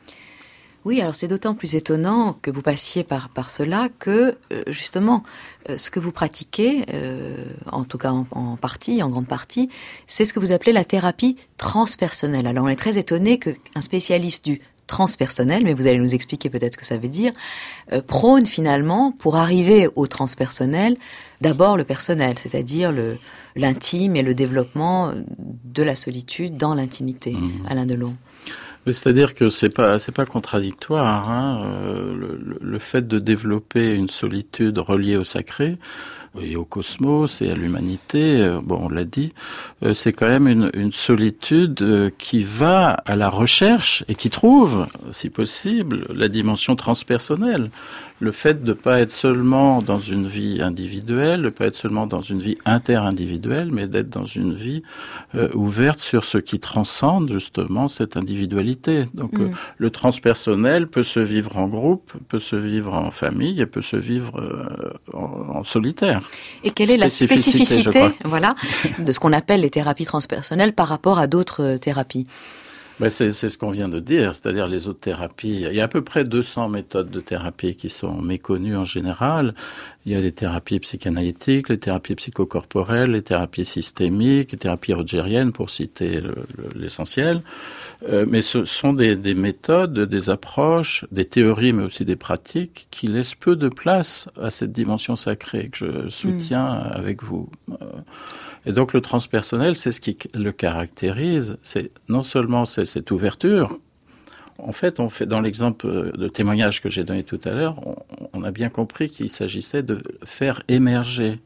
Oui, alors c'est d'autant plus étonnant que vous passiez par, par cela que, euh, justement, euh, ce que vous pratiquez, euh, en tout cas en, en partie, en grande partie, c'est ce que vous appelez la thérapie transpersonnelle. Alors on est très étonné qu'un spécialiste du transpersonnel, mais vous allez nous expliquer peut-être ce que ça veut dire, euh, prône finalement, pour arriver au transpersonnel, d'abord le personnel, c'est-à-dire le, l'intime et le développement de la solitude dans l'intimité, mmh. Alain Delon. C'est-à-dire que c'est pas c'est pas contradictoire, hein, euh, le, le fait de développer une solitude reliée au sacré et au cosmos et à l'humanité, euh, bon on l'a dit, euh, c'est quand même une, une solitude euh, qui va à la recherche et qui trouve, si possible, la dimension transpersonnelle. Le fait de ne pas être seulement dans une vie individuelle, de ne pas être seulement dans une vie interindividuelle, mais d'être dans une vie euh, ouverte sur ce qui transcende justement cette individualité. Donc mmh. euh, le transpersonnel peut se vivre en groupe, peut se vivre en famille et peut se vivre euh, en, en solitaire. Et quelle est la spécificité, voilà, de ce qu'on appelle les thérapies transpersonnelles par rapport à d'autres thérapies ? Ben c'est, c'est ce qu'on vient de dire, c'est-à-dire les autres thérapies. Il y a à peu près deux cents méthodes de thérapie qui sont méconnues en général. Il y a les thérapies psychanalytiques, les thérapies psychocorporelles, les thérapies systémiques, les thérapies rogeriennes, pour citer le, le, l'essentiel. Euh, mais ce sont des, des méthodes, des approches, des théories, mais aussi des pratiques qui laissent peu de place à cette dimension sacrée que je soutiens mmh. avec vous. Euh, Et donc le transpersonnel, c'est ce qui le caractérise. C'est non seulement c'est cette ouverture. En fait, on fait dans l'exemple de témoignage que j'ai donné tout à l'heure, on, on a bien compris qu'il s'agissait de faire émerger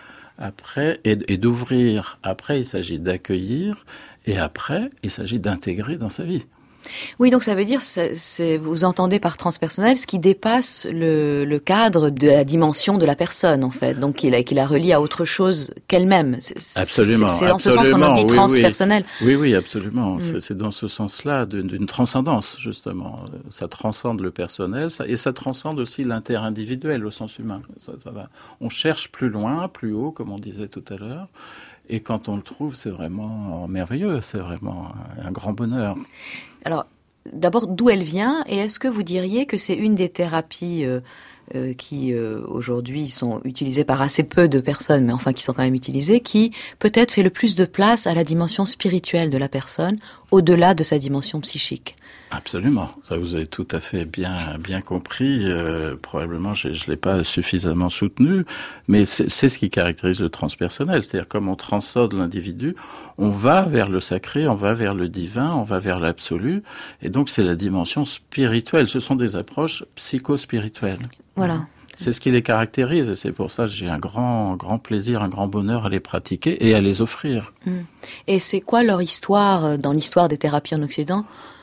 après et, et d'ouvrir. Après, il s'agit d'accueillir et après, il s'agit d'intégrer dans sa vie. Oui, donc ça veut dire, c'est, c'est, vous entendez par transpersonnel ce qui dépasse le, le cadre de la dimension de la personne, en fait, donc qui la, qui la relie à autre chose qu'elle-même. C'est, absolument. C'est, c'est dans absolument, ce sens qu'on dit oui, transpersonnel. Oui, oui, oui absolument. Mm. C'est, c'est dans ce sens-là d'une, d'une transcendance, justement. Ça transcende le personnel ça, et ça transcende aussi interindividuel au sens humain. Ça, ça va. On cherche plus loin, plus haut, comme on disait tout à l'heure. Et quand on le trouve, c'est vraiment merveilleux, c'est vraiment un grand bonheur. Alors, d'abord, d'où elle vient et est-ce que vous diriez que c'est une des thérapies euh, euh, qui, euh, aujourd'hui, sont utilisées par assez peu de personnes, mais enfin qui sont quand même utilisées, qui peut-être fait le plus de place à la dimension spirituelle de la personne, au-delà de sa dimension psychique ? Absolument, ça vous avez tout à fait bien bien compris. Euh, probablement, je ne l'ai pas suffisamment soutenu, mais c'est, c'est ce qui caractérise le transpersonnel. C'est-à-dire, comme on transcende l'individu, on va vers le sacré, on va vers le divin, on va vers l'absolu, et donc c'est la dimension spirituelle. Ce sont des approches psychospirituelles. Voilà. C'est ce qui les caractérise, et c'est pour ça que j'ai un grand, grand plaisir, un grand bonheur à les pratiquer et à les offrir. Et c'est quoi leur histoire dans l'histoire des thérapies en Occident ?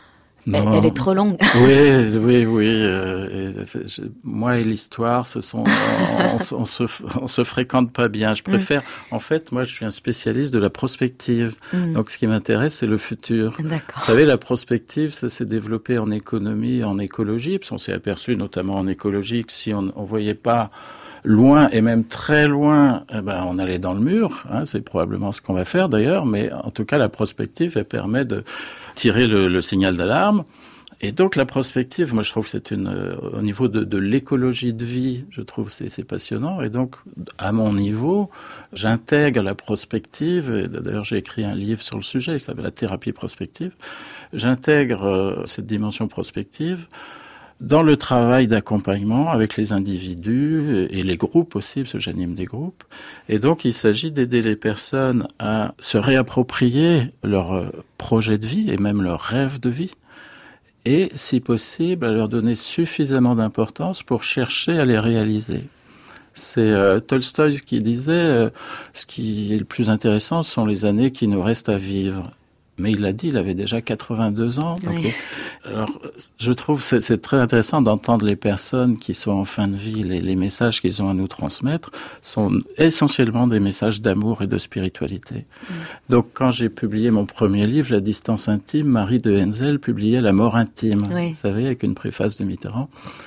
Non. Elle est trop longue. Oui, oui, oui. Euh, et, je, moi et l'histoire, ce sont, on, on, on, se, on se fréquente pas bien. Je préfère, mm. en fait, moi, je suis un spécialiste de la prospective. Mm. Donc, ce qui m'intéresse, c'est le futur. D'accord. Vous savez, la prospective, ça s'est développé en économie, en écologie, parce qu'on s'est aperçu, notamment en écologie, que si on, on voyait pas loin et même très loin, eh ben, on allait dans le mur. Hein, c'est probablement ce qu'on va faire d'ailleurs, mais en tout cas, la prospective, elle permet de tirer le, le signal d'alarme. Et donc, la prospective, moi, je trouve que c'est une, euh, au niveau de, de l'écologie de vie, je trouve que c'est, c'est passionnant. Et donc, à mon niveau, j'intègre la prospective. Et d'ailleurs, j'ai écrit un livre sur le sujet qui s'appelle La thérapie prospective. J'intègre euh, cette dimension prospective dans le travail d'accompagnement avec les individus et les groupes aussi, parce que j'anime des groupes. Et donc, il s'agit d'aider les personnes à se réapproprier leur projet de vie et même leur rêve de vie. Et, si possible, à leur donner suffisamment d'importance pour chercher à les réaliser. C'est euh, Tolstoï qui disait euh, « Ce qui est le plus intéressant, ce sont les années qui nous restent à vivre ». Mais il l'a dit, il avait déjà quatre-vingt-deux ans. Donc, oui. Alors, je trouve que c'est, c'est très intéressant d'entendre les personnes qui sont en fin de vie, les, les messages qu'ils ont à nous transmettre sont essentiellement des messages d'amour et de spiritualité. Mmh. Donc, quand j'ai publié mon premier livre, La distance intime, Marie de Henzel publiait La mort intime, oui. Vous savez, avec une préface de Mitterrand.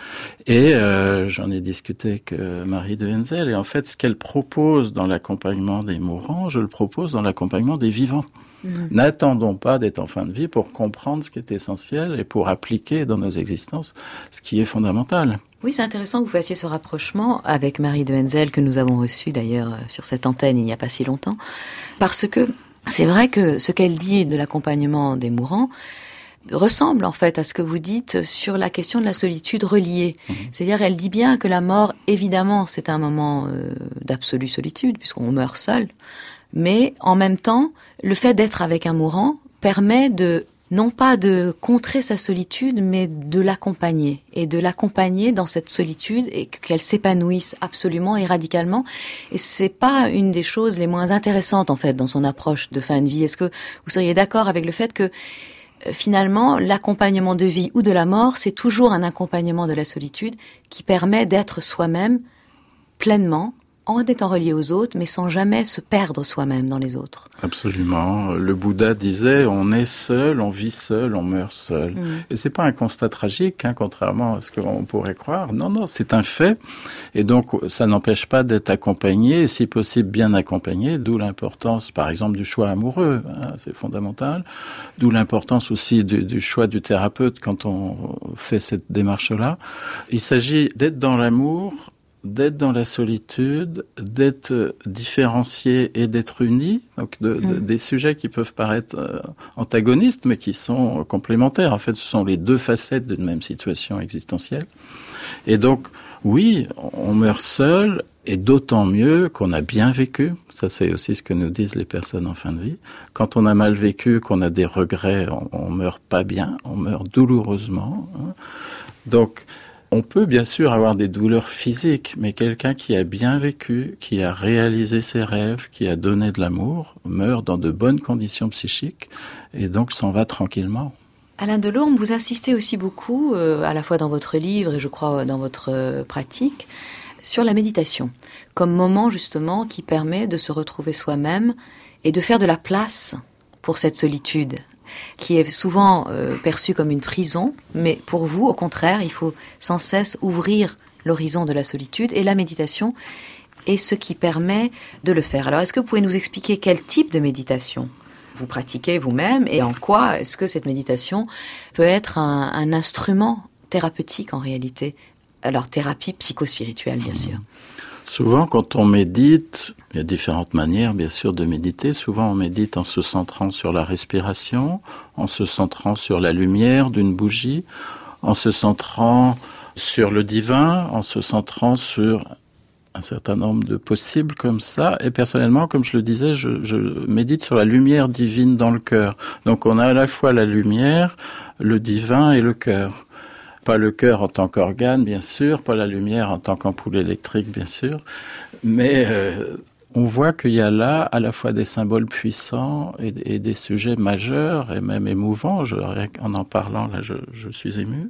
Et euh, j'en ai discuté avec euh, Marie de Henzel. Et en fait, ce qu'elle propose dans l'accompagnement des mourants, je le propose dans l'accompagnement des vivants. Mmh. N'attendons pas d'être en fin de vie pour comprendre ce qui est essentiel et pour appliquer dans nos existences ce qui est fondamental. Oui, c'est intéressant que vous fassiez ce rapprochement avec Marie de Henzel, que nous avons reçue d'ailleurs sur cette antenne il n'y a pas si longtemps, parce que c'est vrai que ce qu'elle dit de l'accompagnement des mourants ressemble en fait à ce que vous dites sur la question de la solitude reliée. Mmh. C'est-à-dire, elle dit bien que la mort, évidemment, c'est un moment euh, d'absolue solitude, puisqu'on meurt seul, mais en même temps, le fait d'être avec un mourant permet de, non pas de contrer sa solitude, mais de l'accompagner, et de l'accompagner dans cette solitude, et qu'elle s'épanouisse absolument et radicalement. Et c'est pas une des choses les moins intéressantes, en fait, dans son approche de fin de vie. Est-ce que vous seriez d'accord avec le fait que finalement, l'accompagnement de vie ou de la mort, c'est toujours un accompagnement de la solitude qui permet d'être soi-même pleinement, en étant relié aux autres, mais sans jamais se perdre soi-même dans les autres. Absolument. Le Bouddha disait, on est seul, on vit seul, on meurt seul. Mmh. Et c'est pas un constat tragique, hein, contrairement à ce qu'on pourrait croire. Non, non, c'est un fait. Et donc, ça n'empêche pas d'être accompagné, et si possible bien accompagné, d'où l'importance, par exemple, du choix amoureux. Hein, c'est fondamental. D'où l'importance aussi du, du choix du thérapeute quand on fait cette démarche-là. Il s'agit d'être dans l'amour, d'être dans la solitude, d'être différencié et d'être uni, donc de, de, mmh. des sujets qui peuvent paraître euh, antagonistes, mais qui sont complémentaires. En fait, ce sont les deux facettes d'une même situation existentielle. Et donc, oui, on meurt seul, et d'autant mieux qu'on a bien vécu. Ça, c'est aussi ce que nous disent les personnes en fin de vie. Quand on a mal vécu, qu'on a des regrets, on, on meurt pas bien, on meurt douloureusement. Hein. Donc, on peut bien sûr avoir des douleurs physiques, mais quelqu'un qui a bien vécu, qui a réalisé ses rêves, qui a donné de l'amour, meurt dans de bonnes conditions psychiques et donc s'en va tranquillement. Alain Delorme, vous insistez aussi beaucoup, euh, à la fois dans votre livre et je crois dans votre euh, pratique, sur la méditation, comme moment justement qui permet de se retrouver soi-même et de faire de la place pour cette solitude, qui est souvent euh, perçue comme une prison, mais pour vous, au contraire, il faut sans cesse ouvrir l'horizon de la solitude, et la méditation est ce qui permet de le faire. Alors, est-ce que vous pouvez nous expliquer quel type de méditation vous pratiquez vous-même, et en quoi est-ce que cette méditation peut être un, un instrument thérapeutique en réalité? Alors, thérapie psychospirituelle, bien sûr. Souvent, quand on médite, il y a différentes manières, bien sûr, de méditer. Souvent, on médite en se centrant sur la respiration, en se centrant sur la lumière d'une bougie, en se centrant sur le divin, en se centrant sur un certain nombre de possibles comme ça. Et personnellement, comme je le disais, je, je médite sur la lumière divine dans le cœur. Donc, on a à la fois la lumière, le divin et le cœur. Pas le cœur en tant qu'organe, bien sûr, pas la lumière en tant qu'ampoule électrique, bien sûr, mais euh, on voit qu'il y a là à la fois des symboles puissants et, et des sujets majeurs et même émouvants. Je, en en parlant, là, je, je suis ému.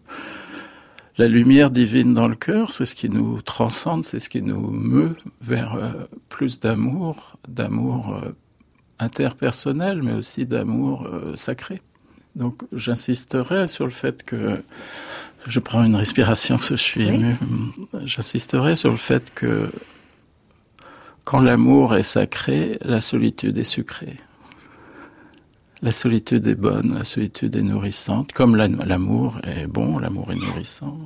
La lumière divine dans le cœur, c'est ce qui nous transcende, c'est ce qui nous meut vers euh, plus d'amour, d'amour euh, interpersonnel, mais aussi d'amour euh, sacré. Donc, j'insisterai sur le fait que je prends une respiration parce que je suis oui. ému. J'insisterai sur le fait que quand l'amour est sacré, la solitude est sucrée. La solitude est bonne, la solitude est nourrissante, comme la, l'amour est bon, l'amour est nourrissant.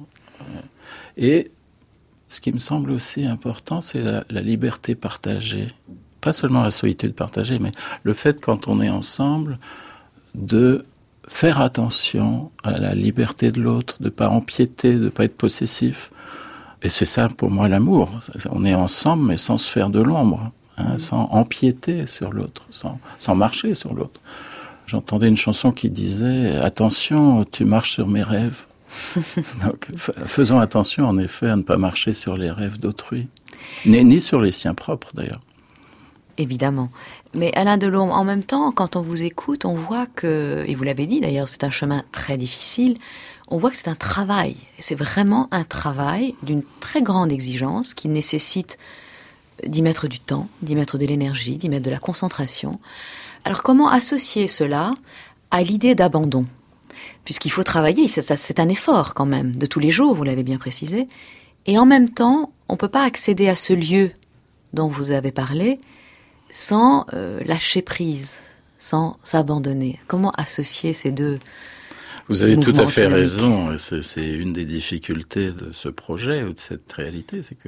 Et ce qui me semble aussi important, c'est la, la liberté partagée. Pas seulement la solitude partagée, mais le fait, quand on est ensemble, de faire attention à la liberté de l'autre, de ne pas empiéter, de ne pas être possessif. Et c'est ça pour moi l'amour. On est ensemble mais sans se faire de l'ombre, hein, sans empiéter sur l'autre, sans, sans marcher sur l'autre. J'entendais une chanson qui disait « Attention, tu marches sur mes rêves ». Donc, faisons attention en effet à ne pas marcher sur les rêves d'autrui, ni, ni sur les siens propres d'ailleurs. Évidemment. Mais Alain Delorme, en même temps, quand on vous écoute, on voit que, et vous l'avez dit d'ailleurs, c'est un chemin très difficile, on voit que c'est un travail. C'est vraiment un travail d'une très grande exigence qui nécessite d'y mettre du temps, d'y mettre de l'énergie, d'y mettre de la concentration. Alors comment associer cela à l'idée d'abandon ? Puisqu'il faut travailler, c'est, ça, c'est un effort quand même, de tous les jours, vous l'avez bien précisé. Et en même temps, on ne peut pas accéder à ce lieu dont vous avez parlé sans euh, lâcher prise, sans s'abandonner. Comment associer ces deux Vous avez tout à fait dynamiques. raison. C'est, c'est une des difficultés de ce projet ou de cette réalité, c'est que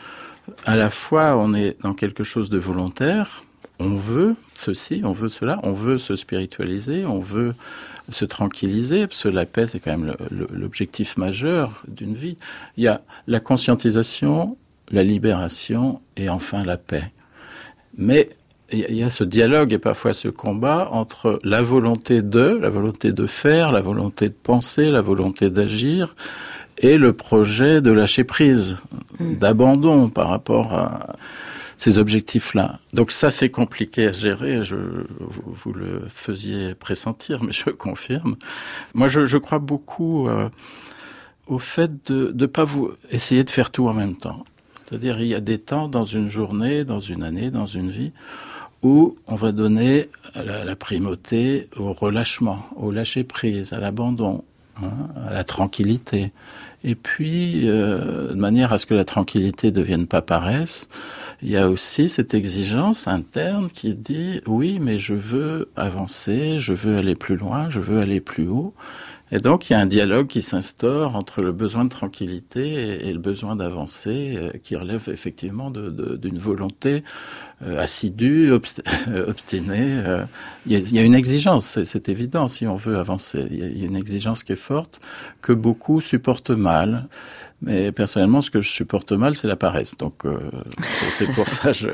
à la fois on est dans quelque chose de volontaire, on veut ceci, on veut cela, on veut se spiritualiser, on veut se tranquilliser, parce que la paix c'est quand même le, le, l'objectif majeur d'une vie. Il y a la conscientisation, la libération et enfin la paix. Mais il y a ce dialogue et parfois ce combat entre la volonté de, la volonté de faire, la volonté de penser, la volonté d'agir et le projet de lâcher prise, mmh. d'abandon par rapport à ces objectifs-là. Donc ça, c'est compliqué à gérer. Je, vous, vous le faisiez pressentir, mais je confirme. Moi, je, je crois beaucoup euh, au fait de ne pas vous essayer de faire tout en même temps. C'est-à-dire, il y a des temps dans une journée, dans une année, dans une vie, où on va donner la, la primauté au relâchement, au lâcher-prise, à l'abandon, hein, à la tranquillité. Et puis, euh, de manière à ce que la tranquillité ne devienne pas paresse, il y a aussi cette exigence interne qui dit « oui, mais je veux avancer, je veux aller plus loin, je veux aller plus haut ». Et donc, il y a un dialogue qui s'instaure entre le besoin de tranquillité et, et le besoin d'avancer, euh, qui relève effectivement de, de, d'une volonté euh, assidue, obst- obstinée. Euh, il, y a, il y a une exigence, c'est, c'est évident, si on veut avancer. Il y a, il y a une exigence qui est forte, que beaucoup supportent mal. Mais personnellement, ce que je supporte mal, c'est la paresse. Donc, euh, c'est pour ça que je,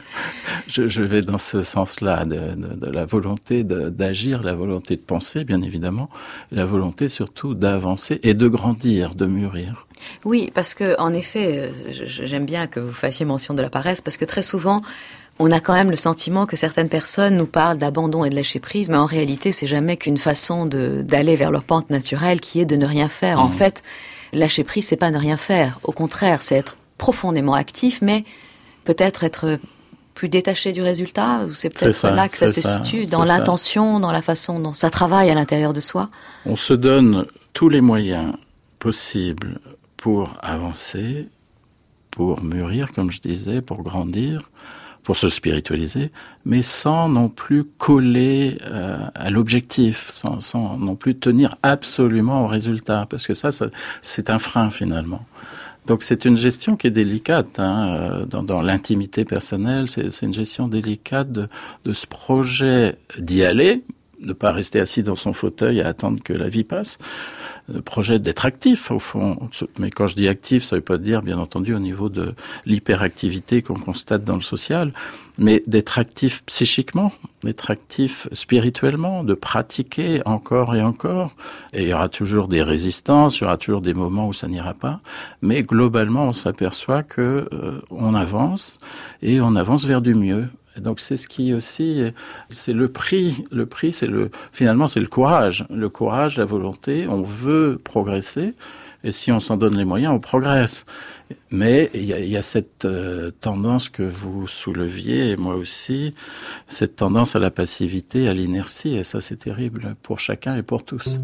je, je vais dans ce sens-là, de, de, de la volonté de, d'agir, la volonté de penser, bien évidemment, et la volonté surtout d'avancer et de grandir, de mûrir. Oui, parce que en effet, j'aime bien que vous fassiez mention de la paresse, parce que très souvent, on a quand même le sentiment que certaines personnes nous parlent d'abandon et de lâcher prise, mais en réalité, c'est jamais qu'une façon de, d'aller vers leur pente naturelle qui est de ne rien faire. Mmh. En fait, lâcher prise, c'est pas ne rien faire. Au contraire, c'est être profondément actif, mais peut-être être plus détaché du résultat. C'est peut-être c'est ça, là que ça se ça, situe, dans l'intention, ça. Dans la façon dont ça travaille à l'intérieur de soi. On se donne tous les moyens possibles pour avancer, pour mûrir, comme je disais, pour grandir, pour se spiritualiser, mais sans non plus coller euh, à l'objectif, sans, sans non plus tenir absolument au résultat, parce que ça, ça c'est un frein finalement. Donc c'est une gestion qui est délicate, hein, dans, dans l'intimité personnelle, c'est, c'est une gestion délicate de, de ce projet d'y aller, ne pas rester assis dans son fauteuil à attendre que la vie passe, le projet d'être actif au fond. Mais quand je dis actif, ça ne veut pas dire bien entendu au niveau de l'hyperactivité qu'on constate dans le social, mais d'être actif psychiquement, d'être actif spirituellement, de pratiquer encore et encore. Et il y aura toujours des résistances, il y aura toujours des moments où ça n'ira pas, mais globalement on s'aperçoit que euh, on avance et on avance vers du mieux. Et donc c'est ce qui aussi, c'est le prix. Le prix, c'est le, finalement, c'est le courage. Le courage, la volonté. On veut progresser. Et si on s'en donne les moyens, on progresse. Mais il y a, il y a cette euh, tendance que vous souleviez, et moi aussi, cette tendance à la passivité, à l'inertie. Et ça, c'est terrible pour chacun et pour tous.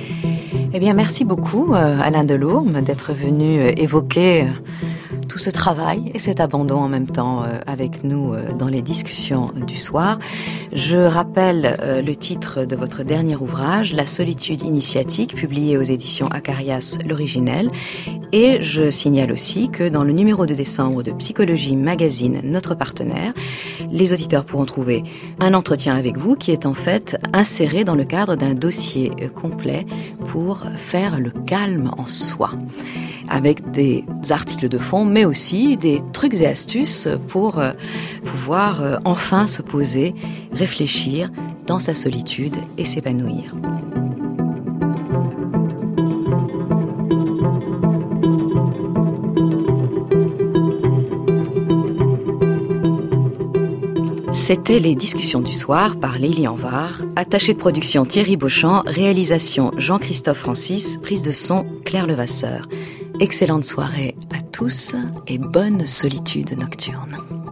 Eh bien, merci beaucoup, euh, Alain Delorme, d'être venu euh, évoquer euh, tout ce travail et cet abandon en même temps euh, avec nous euh, dans les discussions du soir. Je rappelle euh, le titre de votre dernier ouvrage, La solitude initiatique, publié aux éditions Acarias l'originel. Et je signale aussi que dans le numéro de décembre de Psychologie Magazine, notre partenaire, les auditeurs pourront trouver un entretien avec vous qui est en fait inséré dans le cadre d'un dossier euh, complet pour faire le calme en soi, avec des articles de fond, mais aussi des trucs et astuces pour euh, pouvoir euh, enfin se poser, réfléchir dans sa solitude et s'épanouir. C'était les discussions du soir par Lélie Anvar, attaché de production Thierry Beauchamp, réalisation Jean-Christophe Francis, prise de son Claire Levasseur. Excellente soirée à tous et bonne solitude nocturne.